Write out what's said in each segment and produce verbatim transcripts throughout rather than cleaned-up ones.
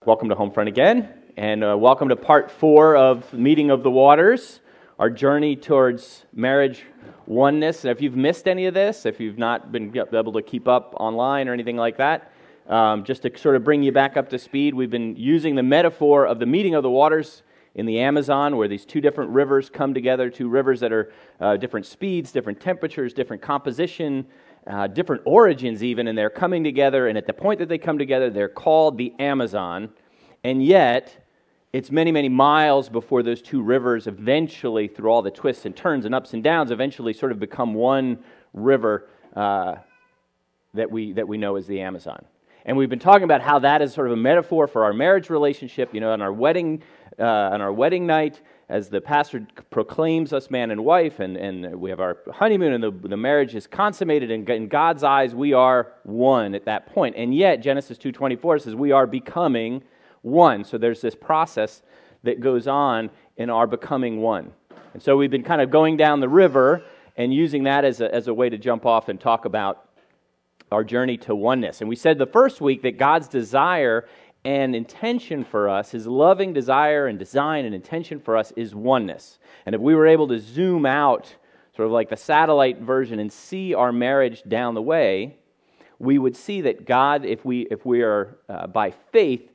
Welcome to Homefront again, and uh, welcome to part four of Meeting of the Waters, our journey towards marriage oneness. And if you've missed any of this, if you've not been able to keep up online or anything like that, um, just to sort of bring you back up to speed, we've been using the metaphor of the meeting of the waters in the Amazon, where these two different rivers come together, two rivers that are uh, different speeds, different temperatures, different composition, uh, different origins even, and they're coming together, and at the point that they come together, they're called the Amazon, and yet it's many, many miles before those two rivers eventually, through all the twists and turns and ups and downs, eventually sort of become one river uh, that we that we know as the Amazon. And we've been talking about how that is sort of a metaphor for our marriage relationship, you know, on our wedding uh, on our wedding night, as the pastor proclaims us man and wife, and, and we have our honeymoon, and the, the marriage is consummated, and in God's eyes, we are one at that point. And yet, Genesis two twenty-four says we are becoming one. So there's this process that goes on in our becoming one. And so we've been kind of going down the river and using that as a, as a way to jump off and talk about our journey to oneness. And we said the first week that God's desire and intention for us, His loving desire and design and intention for us is oneness. And if we were able to zoom out, sort of like the satellite version, and see our marriage down the way, we would see that God, if we if we are uh, by faith,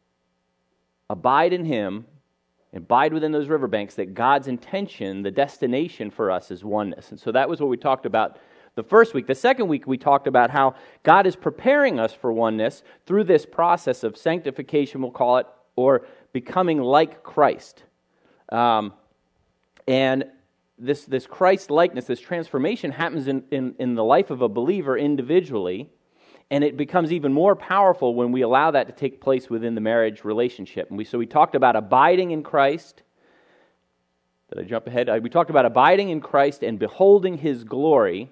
abide in Him, abide within those riverbanks, that God's intention, the destination for us is oneness. And so that was what we talked about the first week. The second week, we talked about how God is preparing us for oneness through this process of sanctification, we'll call it, or becoming like Christ. Um, and this, this Christ-likeness, this transformation happens in, in, in the life of a believer individually, and it becomes even more powerful when we allow that to take place within the marriage relationship. And we so we talked about abiding in Christ. Did I jump ahead? We talked about abiding in Christ and beholding His glory.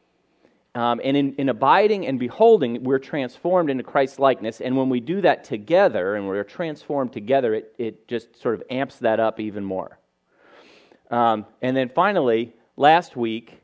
Um, and in, in abiding and beholding, we're transformed into Christ's likeness. And when we do that together, and we're transformed together, it, it just sort of amps that up even more. Um, and then finally, last week,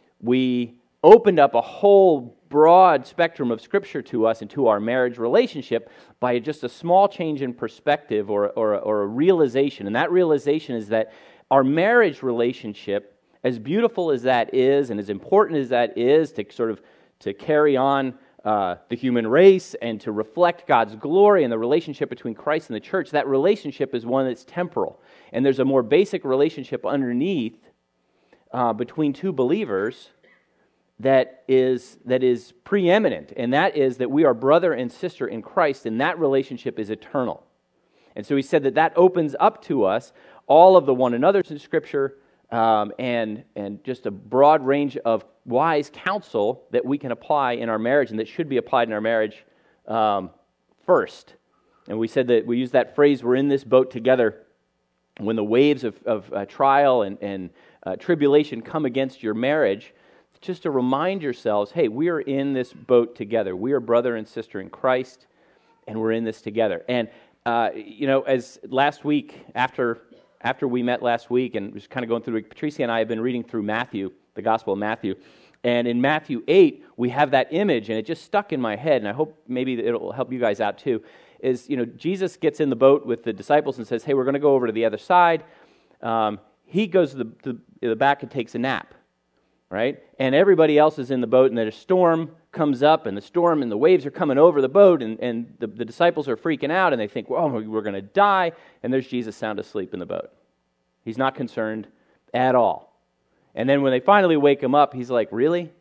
we opened up a whole broad spectrum of Scripture to us and to our marriage relationship by just a small change in perspective or, or, or a realization. And that realization is that our marriage relationship, as beautiful as that is and as important as that is to sort of to carry on uh, the human race and to reflect God's glory and the relationship between Christ and the church, that relationship is one that's temporal. And there's a more basic relationship underneath uh, between two believers that is that is preeminent, and that is that we are brother and sister in Christ, and that relationship is eternal. And so he said that that opens up to us all of the one another's in Scripture, um, and and just a broad range of wise counsel that we can apply in our marriage, and that should be applied in our marriage um, first. And we said that we use that phrase, we're in this boat together. When the waves of, of uh, trial and, and uh, tribulation come against your marriage, just to remind yourselves, hey, we are in this boat together. We are brother and sister in Christ, and we're in this together. And, uh, you know, as last week, after after we met last week, and just kind of going through, Patricia and I have been reading through Matthew, the Gospel of Matthew, and in Matthew eight, we have that image, and it just stuck in my head, and I hope maybe it'll help you guys out too, is, you know, Jesus gets in the boat with the disciples and says, hey, we're going to go over to the other side. Um, he goes to the, to the back and takes a nap. Right? And everybody else is in the boat, and then a storm comes up, and the storm and the waves are coming over the boat, and, and the, the disciples are freaking out, and they think, well, we're going to die, and there's Jesus sound asleep in the boat. He's not concerned at all. And then when they finally wake him up, he's like, really?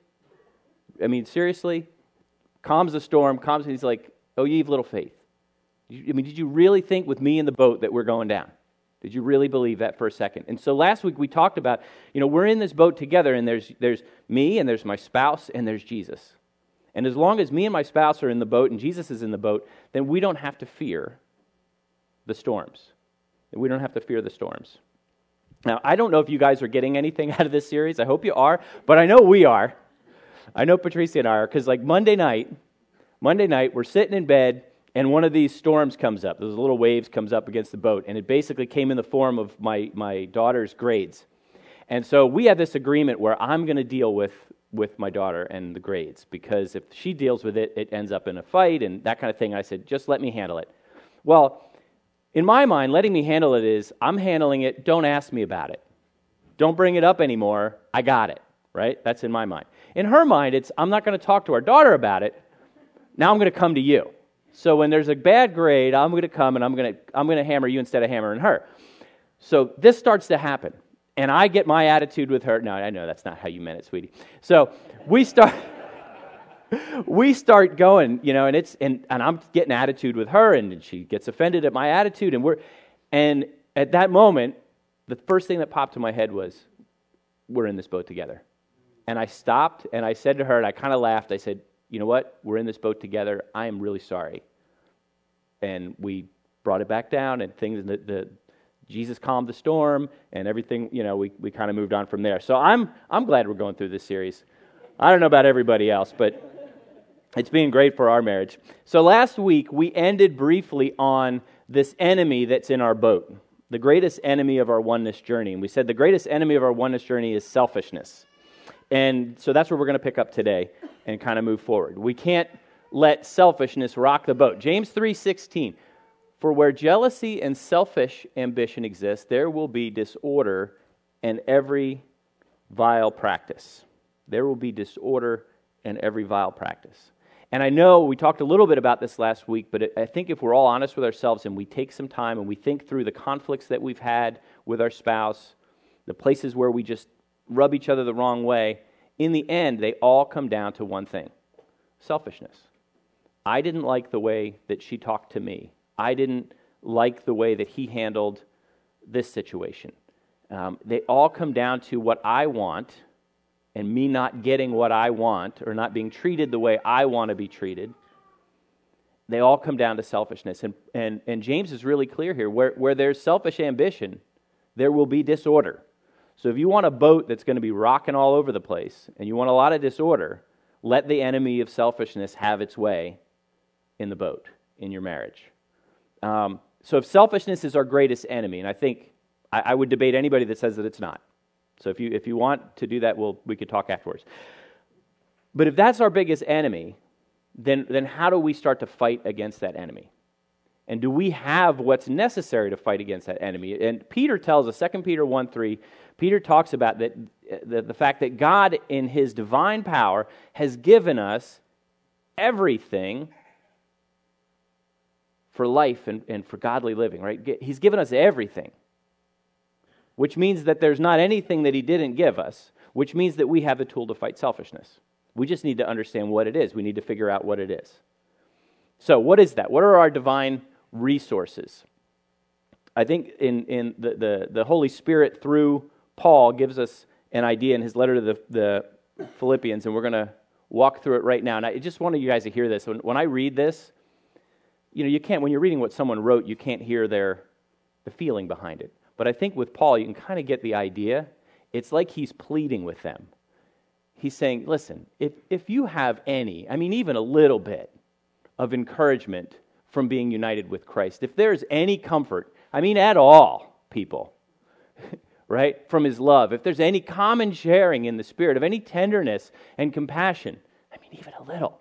I mean, seriously? Calms the storm, calms, he's like, oh, ye of little faith. I mean, did you really think with me in the boat that we're going down? Did you really believe that for a second? And so last week we talked about, you know, we're in this boat together, and there's there's me, and there's my spouse, and there's Jesus. And as long as me and my spouse are in the boat and Jesus is in the boat, then we don't have to fear the storms. We don't have to fear the storms. Now, I don't know if you guys are getting anything out of this series. I hope you are, but I know we are. I know Patricia and I are, because like Monday night, Monday night, we're sitting in bed, and one of these storms comes up. Those little waves comes up against the boat, and it basically came in the form of my, my daughter's grades. And so we have this agreement where I'm going to deal with, with my daughter and the grades, because if she deals with it, it ends up in a fight and that kind of thing. I said, just let me handle it. Well, in my mind, letting me handle it is, I'm handling it, don't ask me about it. Don't bring it up anymore, I got it, right? That's in my mind. In her mind, it's, I'm not going to talk to our daughter about it, now I'm going to come to you. So when there's a bad grade, I'm going to come and I'm going to I'm going to hammer you instead of hammering her. So this starts to happen. And I get my attitude with her. No, I know that's not how you meant it, sweetie. So we start we start going, you know, and it's and, and I'm getting attitude with her, and she gets offended at my attitude, and we're and at that moment, the first thing that popped to my head was, we're in this boat together. And I stopped and I said to her, and I kind of laughed, I said, you know what? We're in this boat together. I am really sorry. And we brought it back down, and things the, the Jesus calmed the storm, and everything, you know, we, we kind of moved on from there. So I'm I'm glad we're going through this series. I don't know about everybody else, but it's been great for our marriage. So last week, we ended briefly on this enemy that's in our boat, the greatest enemy of our oneness journey. And we said the greatest enemy of our oneness journey is selfishness. And so that's where we're going to pick up today and kind of move forward. We can't let selfishness rock the boat. James three sixteen, for where jealousy and selfish ambition exist, there will be disorder and every vile practice. There will be disorder and every vile practice. And I know we talked a little bit about this last week, but I think if we're all honest with ourselves and we take some time and we think through the conflicts that we've had with our spouse, the places where we just rub each other the wrong way, in the end, they all come down to one thing: selfishness. I didn't like the way that she talked to me. I didn't like the way that he handled this situation. Um, they all come down to what I want, and me not getting what I want, or not being treated the way I want to be treated. They all come down to selfishness. And, and, and James is really clear here. Where, where there's selfish ambition, there will be disorder. So if you want a boat that's going to be rocking all over the place, and you want a lot of disorder, let the enemy of selfishness have its way in the boat, in your marriage. Um, so if selfishness is our greatest enemy, and I think I, I would debate anybody that says that it's not. So if you if you want to do that, we'll we could talk afterwards. But if that's our biggest enemy, then then how do we start to fight against that enemy? And do we have what's necessary to fight against that enemy? And Peter tells us, Second Peter one three, Peter talks about that the, the fact that God in His divine power has given us everything for life and, and for godly living, right? He's given us everything, which means that there's not anything that He didn't give us, which means that we have the tool to fight selfishness. We just need to understand what it is. We need to figure out what it is. So what is that? What are our divine resources? I think in, in the, the, the Holy Spirit through Paul gives us an idea in his letter to the, the Philippians, and we're going to walk through it right now. And I just wanted you guys to hear this. When, when I read this, you know, you can't, when you're reading what someone wrote, you can't hear their the feeling behind it. But I think with Paul, you can kind of get the idea. It's like he's pleading with them. He's saying, listen, if, if you have any, I mean, even a little bit of encouragement from being united with Christ, if there's any comfort, I mean, at all, people, right, from His love, if there's any common sharing in the Spirit, of any tenderness and compassion, I mean, even a little,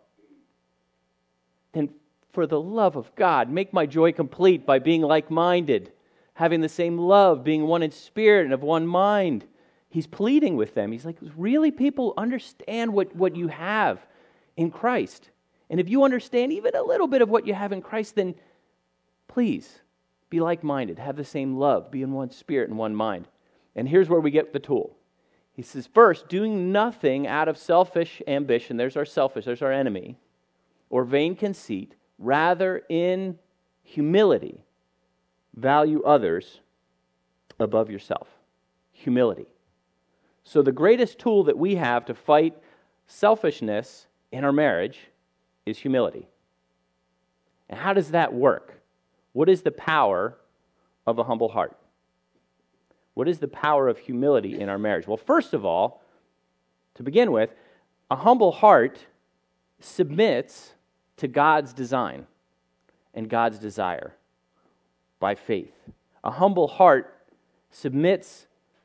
then for the love of God, make my joy complete by being like-minded, having the same love, being one in spirit and of one mind. He's pleading with them. He's like, really, people, understand what, what you have in Christ. And if you understand even a little bit of what you have in Christ, then please be like-minded, have the same love, be in one spirit and one mind. And here's where we get the tool. He says, first, doing nothing out of selfish ambition, there's our selfish, there's our enemy, or vain conceit, rather in humility, value others above yourself. Humility. So the greatest tool that we have to fight selfishness in our marriage is humility. And how does that work? What is the power of a humble heart? What is the power of humility in our marriage? Well, first of all, to begin with, a humble heart submits to God's design and God's desire by faith. A humble heart submits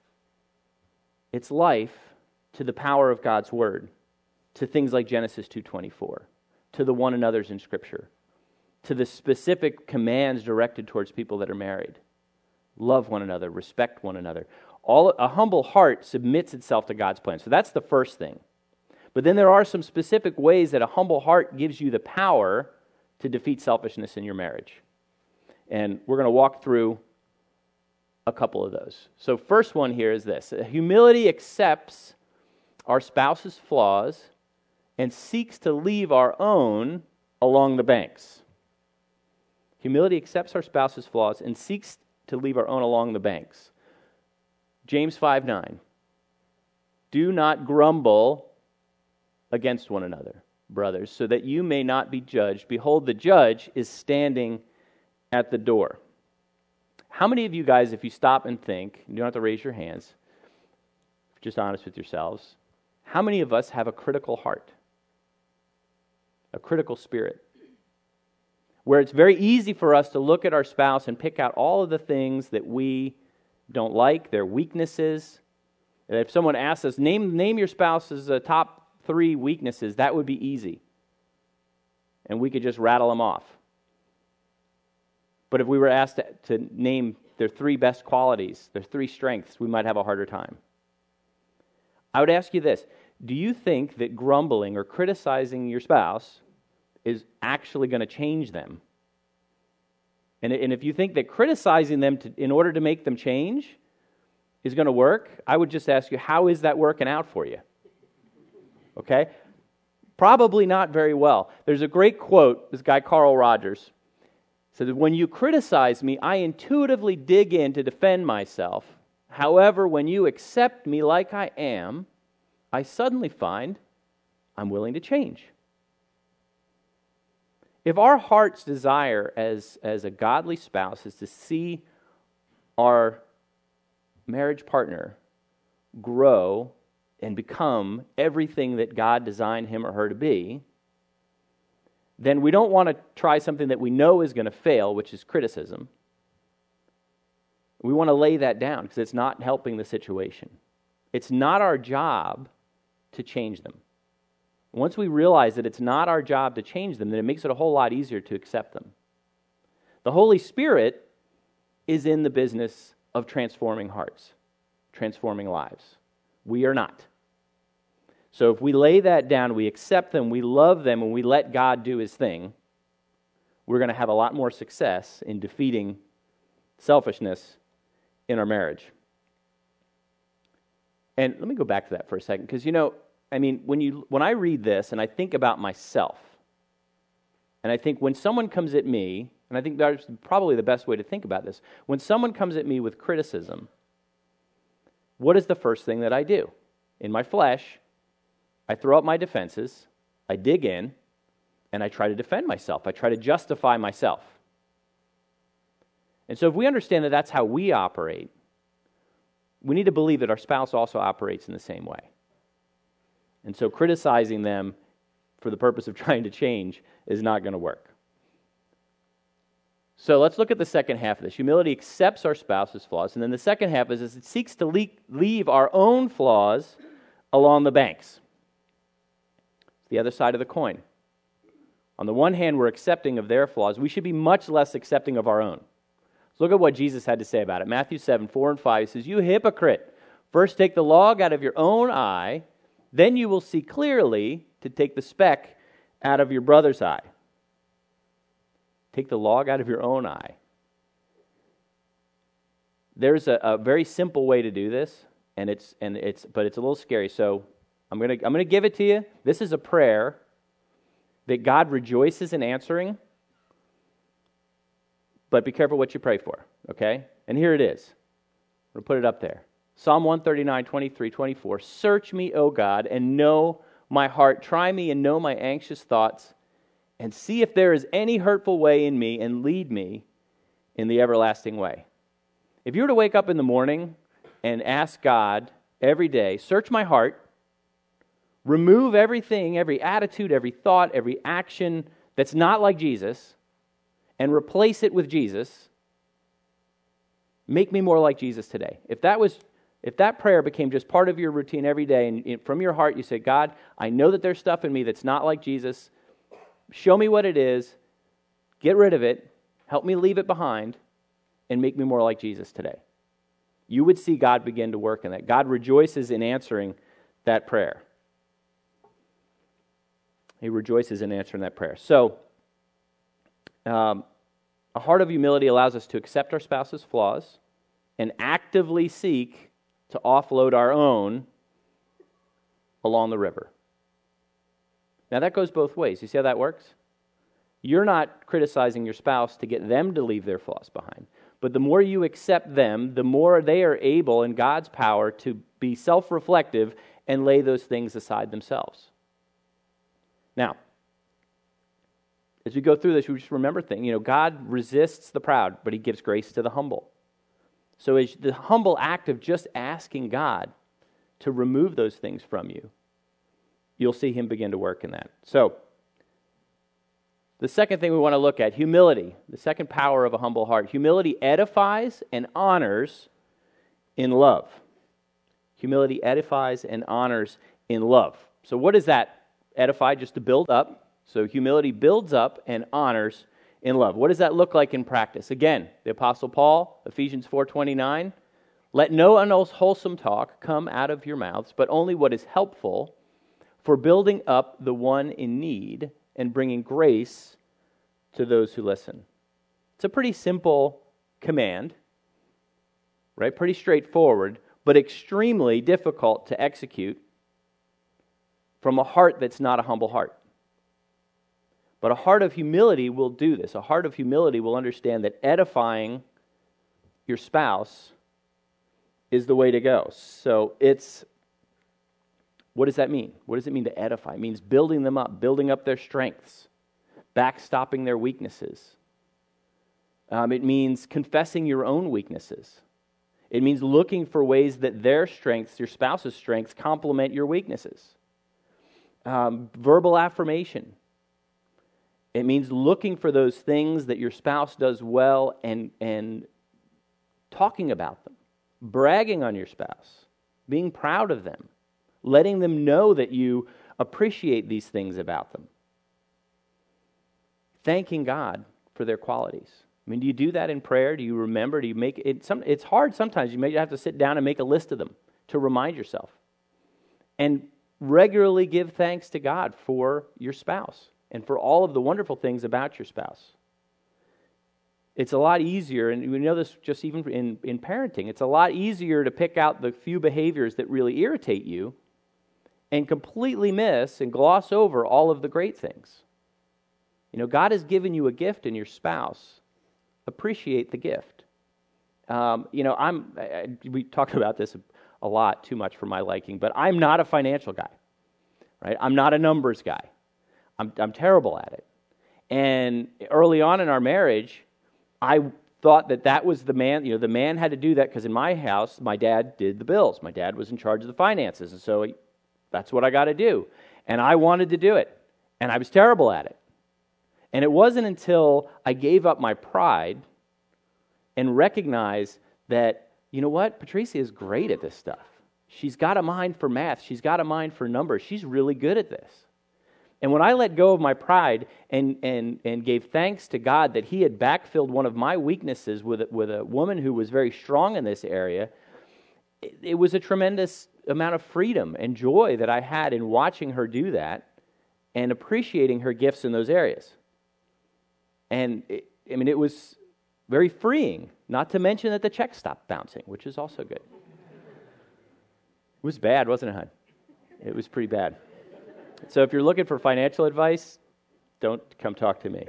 its life to the power of God's Word, to things like Genesis two twenty-four, to the one another's in Scripture. to the specific commands directed towards people that are married. Love one another, respect one another. All a humble heart submits itself to God's plan. So that's the first thing. But then there are some specific ways that a humble heart gives you the power to defeat selfishness in your marriage. And we're going to walk through a couple of those. So first one here is this. Humility accepts our spouse's flaws and seeks to leave our own along the banks. Humility accepts our spouse's flaws and seeks to leave our own along the banks. James five nine. Do not grumble against one another, brothers, so that you may not be judged. Behold, the judge is standing at the door. How many of you guys, if you stop and think, you don't have to raise your hands, if you're just honest with yourselves, how many of us have a critical heart? A critical spirit? Where it's very easy for us to look at our spouse and pick out all of the things that we don't like, their weaknesses. And if someone asks us, name, name your spouse's uh, top three weaknesses, that would be easy. And we could just rattle them off. But if we were asked to, to name their three best qualities, their three strengths, we might have a harder time. I would ask you this. Do you think that grumbling or criticizing your spouse is actually going to change them? And, and if you think that criticizing them to, in order to make them change is going to work, I would just ask you, how is that working out for you? Okay? Probably not very well. There's a great quote, this guy Carl Rogers said that when you criticize me, I intuitively dig in to defend myself. However, when you accept me like I am, I suddenly find I'm willing to change. If our heart's desire as, as a godly spouse is to see our marriage partner grow and become everything that God designed him or her to be, then we don't want to try something that we know is going to fail, which is criticism. We want to lay that down because it's not helping the situation. It's not our job to change them. Once we realize that it's not our job to change them, then it makes it a whole lot easier to accept them. The Holy Spirit is in the business of transforming hearts, transforming lives. We are not. So if we lay that down, we accept them, we love them, and we let God do his thing, we're going to have a lot more success in defeating selfishness in our marriage. And let me go back to that for a second, because, you know, I mean, when you when I read this and I think about myself, and I think when someone comes at me, and I think that's probably the best way to think about this, when someone comes at me with criticism, what is the first thing that I do? In my flesh, I throw up my defenses, I dig in, and I try to defend myself. I try to justify myself. And so if we understand that that's how we operate, we need to believe that our spouse also operates in the same way. And so criticizing them for the purpose of trying to change is not going to work. So let's look at the second half of this. Humility accepts our spouse's flaws. And then the second half is, is it seeks to le- leave our own flaws along the banks. It's the other side of the coin. On the one hand, we're accepting of their flaws. We should be much less accepting of our own. Let's look at what Jesus had to say about it. Matthew seven, four and five, he says, "You hypocrite, first take the log out of your own eye, then you will see clearly to take the speck out of your brother's eye." Take the log out of your own eye. There's a, a very simple way to do this, and it's and it's but it's a little scary. So I'm gonna I'm gonna give it to you. This is a prayer that God rejoices in answering. But be careful what you pray for, okay? And here it is. I'm going to put it up there. Psalm one thirty-nine, twenty-three, twenty-four. "Search me, O God, and know my heart. Try me and know my anxious thoughts, and see if there is any hurtful way in me, and lead me in the everlasting way." If you were to wake up in the morning and ask God every day, search my heart, remove everything, every attitude, every thought, every action that's not like Jesus, and replace it with Jesus, make me more like Jesus today. If that was, if that prayer became just part of your routine every day, and from your heart you say, "God, I know that there's stuff in me that's not like Jesus. Show me what it is. get rid of it, help me leave it behind, and make me more like Jesus today. You would see God begin to work in that. God rejoices in answering that prayer. He rejoices in answering that prayer. So, um, a heart of humility allows us to accept our spouse's flaws and actively seek to offload our own along the river. Now that goes both ways. You see how that works? You're not criticizing your spouse to get them to leave their flaws behind. But the more you accept them, the more they are able in God's power to be self-reflective and lay those things aside themselves. Now, as we go through this, we just remember things. You know, God resists the proud, but He gives grace to the humble. So as the humble act of just asking God to remove those things from you, you'll see Him begin to work in that. So, the second thing we want to look at, humility, the second power of a humble heart. Humility edifies and honors in love. Humility edifies and honors in love. So what does that edify? Just to build up. So humility builds up and honors in love. What does that look like in practice? Again, the Apostle Paul, Ephesians four twenty-nine, let no unwholesome talk come out of your mouths, but only what is helpful for building up the one in need and bringing grace to those who listen. It's a pretty simple command, right? Pretty straightforward, but extremely difficult to execute from a heart that's not a humble heart. But a heart of humility will do this. A heart of humility will understand that edifying your spouse is the way to go. So it's, what does that mean? What does it mean to edify? It means building them up, building up their strengths, backstopping their weaknesses. Um, it means confessing your own weaknesses. It means looking for ways that their strengths, your spouse's strengths, complement your weaknesses. Um, verbal affirmation. It means looking for those things that your spouse does well and, and talking about them, bragging on your spouse, being proud of them, letting them know that you appreciate these things about them, thanking God for their qualities. I mean, do you do that in prayer? Do you remember? Do you make it? Some, it's hard sometimes. You may have to sit down and make a list of them to remind yourself. And regularly give thanks to God for your spouse and for all of the wonderful things about your spouse. It's a lot easier, and we know this just even in, in parenting, it's a lot easier to pick out the few behaviors that really irritate you and completely miss and gloss over all of the great things. You know, God has given you a gift in your spouse. Appreciate the gift. Um, you know, I'm. I, we talked about this a lot, too much for my liking, but I'm not a financial guy, right? I'm not a numbers guy. I'm, I'm terrible at it. And early on in our marriage, I thought that that was the man, you know, the man had to do that because in my house, my dad did the bills. My dad was in charge of the finances, and so he, that's what I got to do. And I wanted to do it, and I was terrible at it. And it wasn't until I gave up my pride and recognized that, you know what, Patricia is great at this stuff. She's got a mind for math. She's got a mind for numbers. She's really good at this. And when I let go of my pride and and and gave thanks to God that He had backfilled one of my weaknesses with, with a woman who was very strong in this area, it, it was a tremendous amount of freedom and joy that I had in watching her do that and appreciating her gifts in those areas. And, it, I mean, it was very freeing, not to mention that the check stopped bouncing, which is also good. It was bad, wasn't it, hon? It was pretty bad. So if you're looking for financial advice, don't come talk to me.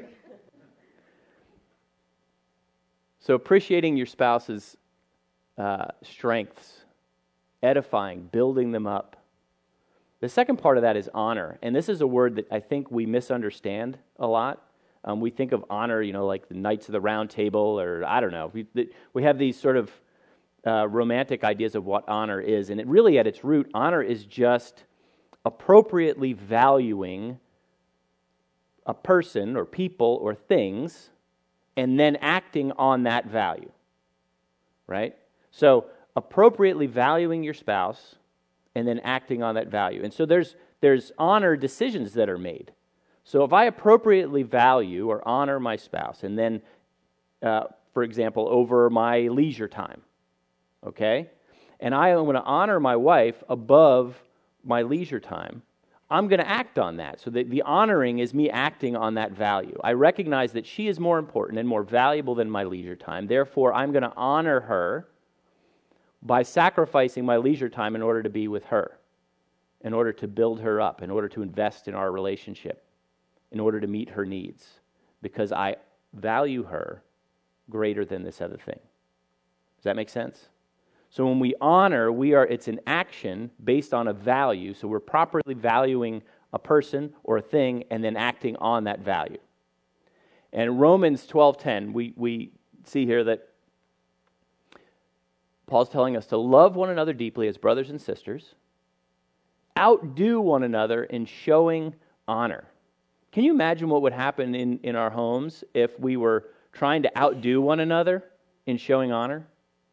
So appreciating your spouse's uh, strengths, edifying, building them up. The second part of that is honor. And this is a word that I think we misunderstand a lot. Um, we think of honor, you know, like the Knights of the Round Table, or I don't know. We, we have these sort of uh, romantic ideas of what honor is. And it really, at its root, honor is just appropriately valuing a person or people or things and then acting on that value, right? So appropriately valuing your spouse and then acting on that value. And so there's there's honor decisions that are made. So if I appropriately value or honor my spouse, and then, uh, for example, over my leisure time, okay, and I am going to honor my wife above my leisure time, I'm going to act on that. So the, the honoring is me acting on that value. I recognize that she is more important and more valuable than my leisure time. Therefore, I'm going to honor her by sacrificing my leisure time in order to be with her, in order to build her up, in order to invest in our relationship, in order to meet her needs, because I value her greater than this other thing. Does that make sense? So when we honor, we are it's an action based on a value, so we're properly valuing a person or a thing and then acting on that value. And Romans twelve ten, we, we see here that Paul's telling us to love one another deeply as brothers and sisters, outdo one another in showing honor. Can you imagine what would happen in, in our homes if we were trying to outdo one another in showing honor?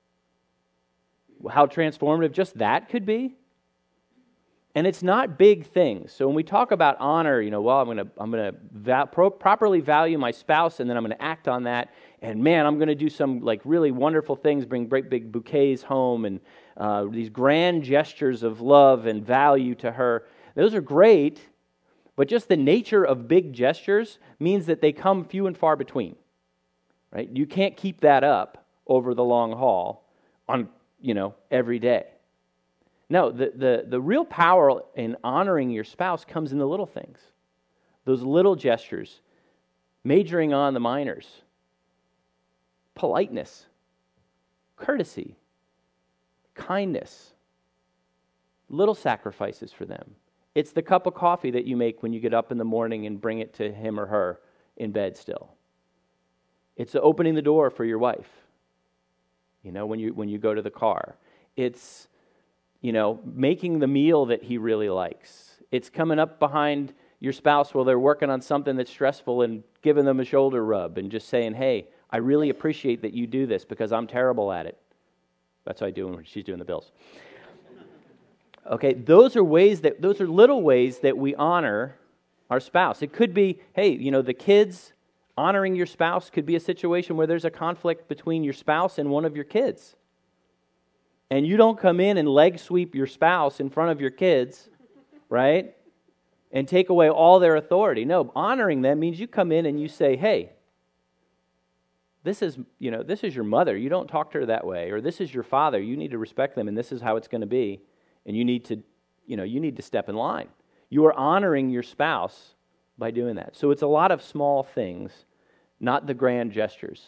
How transformative just that could be? And it's not big things. So when we talk about honor, you know, well, I'm going to I'm going to va- pro- properly value my spouse, and then I'm going to act on that. And man, I'm going to do some like really wonderful things, bring great big bouquets home, and uh, these grand gestures of love and value to her. Those are great, but just the nature of big gestures means that they come few and far between. Right? You can't keep that up over the long haul on, you know, every day. No, the, the, the real power in honoring your spouse comes in the little things. Those little gestures, majoring on the minors, politeness, courtesy, kindness, little sacrifices for them. It's the cup of coffee that you make when you get up in the morning and bring it to him or her in bed still. It's opening the door for your wife, you know, when you when you go to the car. It's, you know, making the meal that he really likes. It's coming up behind your spouse while they're working on something that's stressful and giving them a shoulder rub and just saying, hey, I really appreciate that you do this because I'm terrible at it. That's what I do when she's doing the bills. Okay, those are ways that, those are little ways that we honor our spouse. It could be, hey, you know, the kids, honoring your spouse could be a situation where there's a conflict between your spouse and one of your kids. And you don't come in and leg sweep your spouse in front of your kids, right? And take away all their authority. No, honoring them means you come in and you say, hey, this is, you know, this is your mother. You don't talk to her that way. Or this is your father. You need to respect them, and this is how it's going to be. And you need to, you know, you need to step in line. You are honoring your spouse by doing that. So it's a lot of small things, not the grand gestures.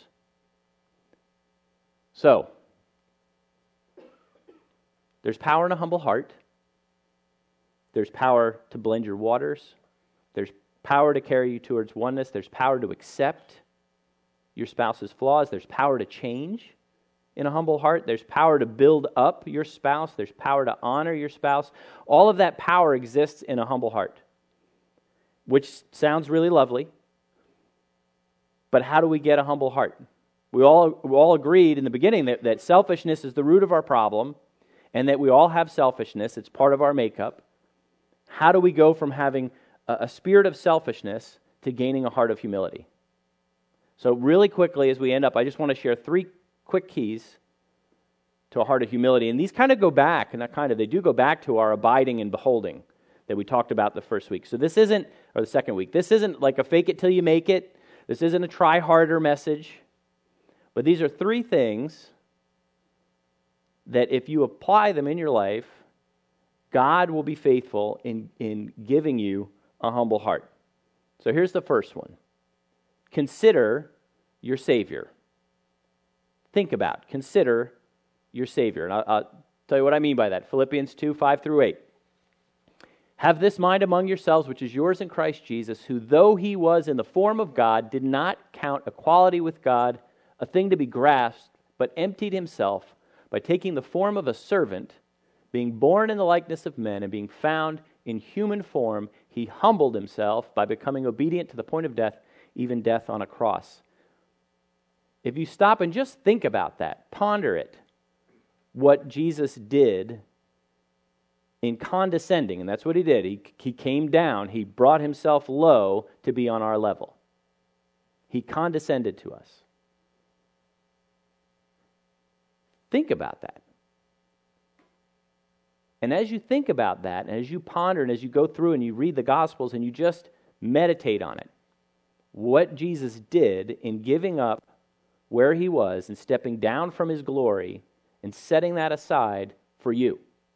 So, there's power in a humble heart. There's power to blend your waters. There's power to carry you towards oneness. There's power to accept your spouse's flaws. There's power to change in a humble heart. There's power to build up your spouse. There's power to honor your spouse. All of that power exists in a humble heart, which sounds really lovely. But how do we get a humble heart? We all, we all agreed in the beginning that, that selfishness is the root of our problem, and that we all have selfishness. It's part of our makeup. How do we go from having a, a spirit of selfishness to gaining a heart of humility? So really quickly as we end up, I just want to share three quick keys to a heart of humility. And these kind of go back, and not kind of, they do go back to our abiding and beholding that we talked about the first week. So this isn't, or the second week, this isn't like a fake it till you make it. This isn't a try harder message. But these are three things that if you apply them in your life, God will be faithful in, in giving you a humble heart. So here's the first one. Consider your Savior. Think about, consider your Savior. And I'll, I'll tell you what I mean by that. Philippians two, five through eight. Have this mind among yourselves, which is yours in Christ Jesus, who though he was in the form of God, did not count equality with God a thing to be grasped, but emptied himself by taking the form of a servant, being born in the likeness of men, and being found in human form, he humbled himself by becoming obedient to the point of death, even death on a cross. If you stop and just think about that, ponder it, what Jesus did in condescending, and that's what he did. He, he came down. He brought himself low to be on our level. He condescended to us. Think about that. And as you think about that, and as you ponder, and as you go through and you read the Gospels and you just meditate on it, what Jesus did in giving up where he was and stepping down from his glory and setting that aside for you.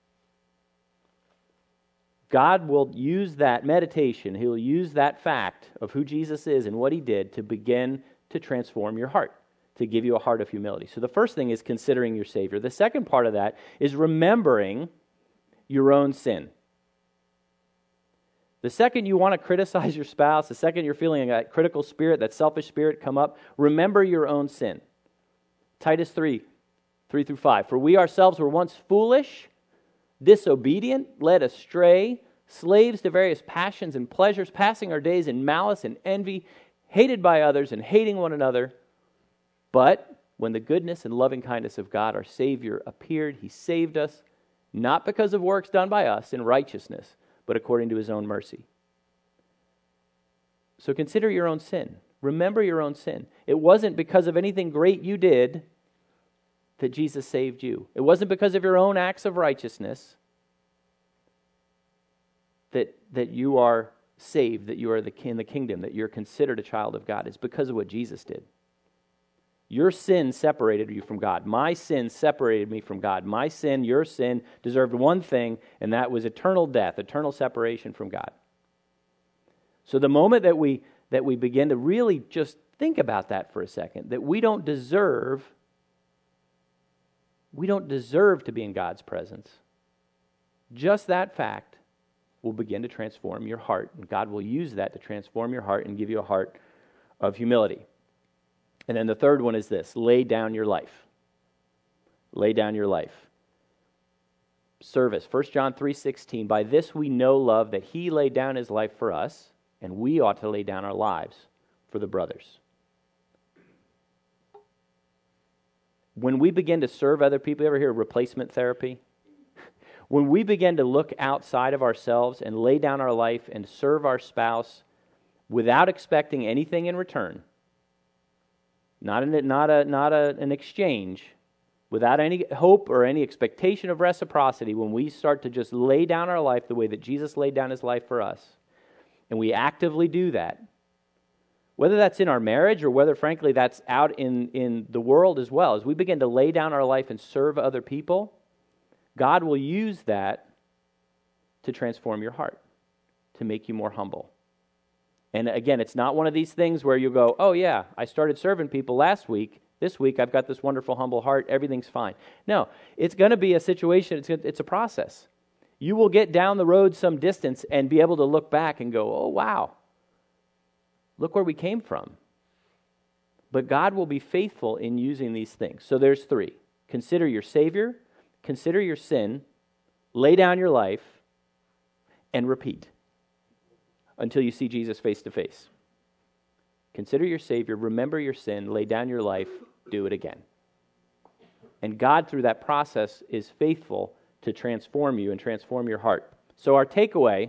God will use that meditation, he'll use that fact of who Jesus is and what he did to begin to transform your heart, to give you a heart of humility. So the first thing is considering your Savior. The second part of that is remembering your own sin. The second you want to criticize your spouse, the second you're feeling that critical spirit, that selfish spirit come up, remember your own sin. Titus three, three through five. For we ourselves were once foolish, disobedient, led astray, slaves to various passions and pleasures, passing our days in malice and envy, hated by others and hating one another. But when the goodness and loving kindness of God, our Savior, appeared, he saved us, not because of works done by us in righteousness, but according to his own mercy. So consider your own sin. Remember your own sin. It wasn't because of anything great you did that Jesus saved you. It wasn't because of your own acts of righteousness that, that you are saved, that you are the, in the kingdom, that you're considered a child of God. It's because of what Jesus did. Your sin separated you from God. My sin separated me from God. My sin, your sin, deserved one thing, and that was eternal death, eternal separation from God. So the moment that we that we begin to really just think about that for a second, that we don't deserve, we don't deserve to be in God's presence, just that fact will begin to transform your heart, and God will use that to transform your heart and give you a heart of humility. And then the third one is this: lay down your life. Lay down your life. Service, First John three sixteen, by this we know love, that he laid down his life for us, and we ought to lay down our lives for the brothers. When we begin to serve other people, you ever hear of replacement therapy? When we begin to look outside of ourselves and lay down our life and serve our spouse without expecting anything in return, Not an, not a, not a, an exchange, without any hope or any expectation of reciprocity, when we start to just lay down our life the way that Jesus laid down his life for us, and we actively do that, whether that's in our marriage or whether, frankly, that's out in, in the world as well, as we begin to lay down our life and serve other people, God will use that to transform your heart, to make you more humble. And again, it's not one of these things where you go, oh yeah, I started serving people last week. This week I've got this wonderful, humble heart. Everything's fine. No, it's going to be a situation. It's, it's a process. You will get down the road some distance and be able to look back and go, oh wow, look where we came from. But God will be faithful in using these things. So there's three. Consider your Savior, consider your sin, lay down your life, and repeat until you see Jesus face to face. Consider your Savior, remember your sin, lay down your life, do it again. And God, through that process, is faithful to transform you and transform your heart. So our takeaway,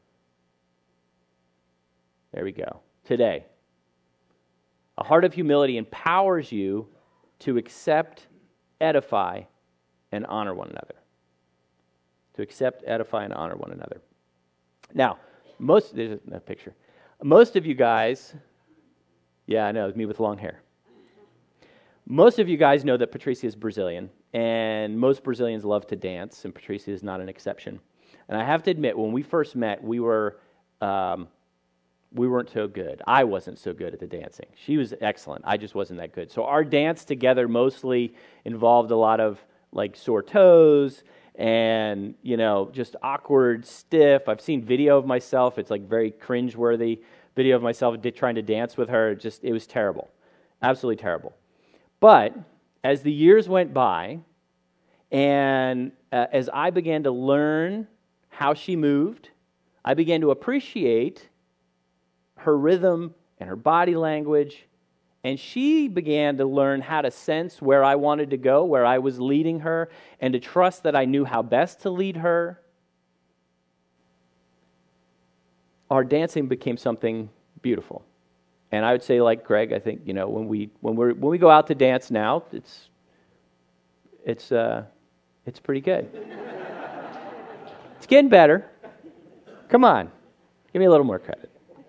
there we go, today, a heart of humility empowers you to accept, edify, and honor one another. To accept, edify, and honor one another. Now, Most, there's a picture. Most of you guys, yeah, I know, it's me with long hair. Most of you guys know that Patricia is Brazilian, and most Brazilians love to dance, and Patricia is not an exception. And I have to admit, when we first met, we were, um, we weren't so good. I wasn't so good at the dancing. She was excellent. I just wasn't that good. So our dance together mostly involved a lot of like sore toes, and, you know, just awkward, stiff. I've seen video of myself. It's like very cringe-worthy video of myself trying to dance with her. Just, it was terrible. Absolutely terrible. But as the years went by, and uh, as I began to learn how she moved, I began to appreciate her rhythm and her body language. And she began to learn how to sense where I wanted to go, where I was leading her, and to trust that I knew how best to lead her. our dancing became something beautiful. And I would say, like Greg, I think, you know, when we when we when we go out to dance now, it's it's uh, it's pretty good. It's getting better. Come on, give me a little more credit.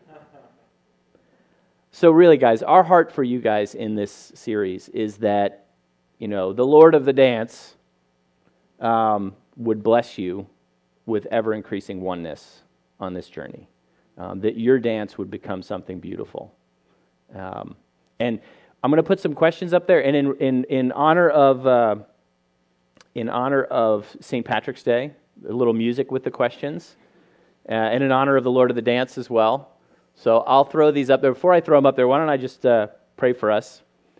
So really, guys, our heart for you guys in this series is that, you know, the Lord of the dance um, would bless you with ever-increasing oneness on this journey. Um, that your dance would become something beautiful. Um, and I'm going to put some questions up there. And in in, in honor of uh, in honor of Saint Patrick's Day, a little music with the questions, uh, and in honor of the Lord of the Dance as well. So I'll throw these up there. Before I throw them up there, why don't I just uh, pray for us?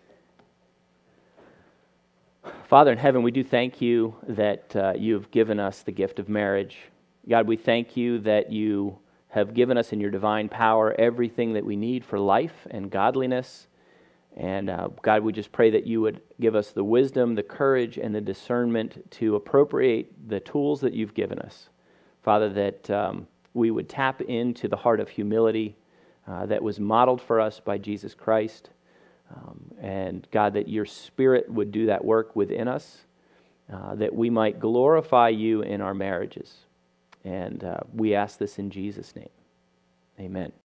Father in heaven, we do thank you that uh, you have given us the gift of marriage. God, we thank you that you have given us in your divine power everything that we need for life and godliness. And uh, God, we just pray that you would give us the wisdom, the courage, and the discernment to appropriate the tools that you've given us. Father, that um, we would tap into the heart of humility uh, that was modeled for us by Jesus Christ. Um, and God, that your Spirit would do that work within us, uh, that we might glorify you in our marriages. And uh, we ask this in Jesus' name. Amen.